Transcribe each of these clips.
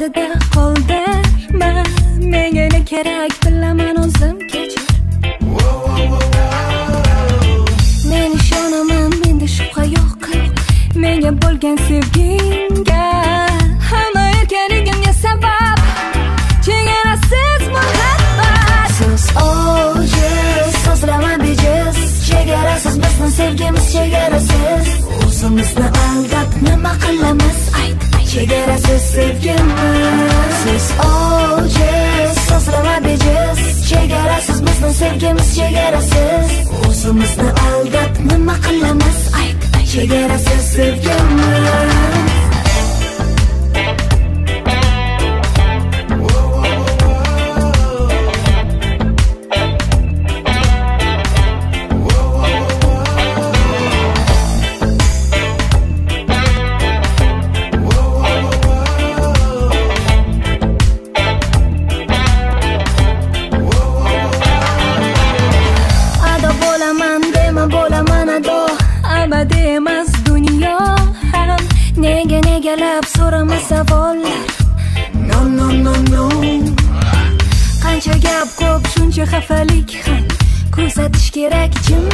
oldida qoldirma, menga ne kerak bilaman o'zim kechir. Men ishonaman, menda shubha yo'q, menga bo'lgan sevgingga, hamma erkanligimga sabab chegarasiz muhabbat. Siz ojiz, so'zlama bejiz, chegarasiz bizni sevgimiz chegarasiz. O'zimizni aldab nima qilamiz? Ayt, chegarasiz sevgimiz. Siz ojiz, so'zlama bejiz, chegarasiz bizni sevgimiz chegarasiz. O'zimizni aldab nima qilamiz? Ayt, chegarasiz sevgimiz. Abadiy emas dunyo ham, negalab so'rama savollar. No. Qancha gap ko'p, shuncha xafalik ham. Ko'rsatish kerak jim.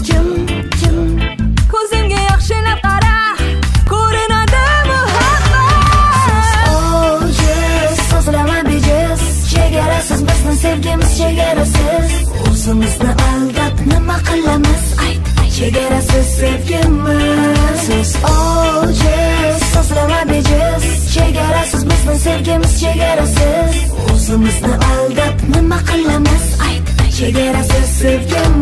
Ko'zimga yaxshilab qara, ko'rinadi muhabbat. Siz ojiz, so'zlama bejiz, chegarasiz bizni sevgimiz chegarasiz. O'zimizni aldab nima qilamiz? Ayt, chegarasiz sevgimiz. Siz ojiz, so'zlama bejiz, chegarasiz bizni sevgimiz chegarasiz. O'zimizni aldab nima qilamiz? Ayt, chegarasiz sevgimiz.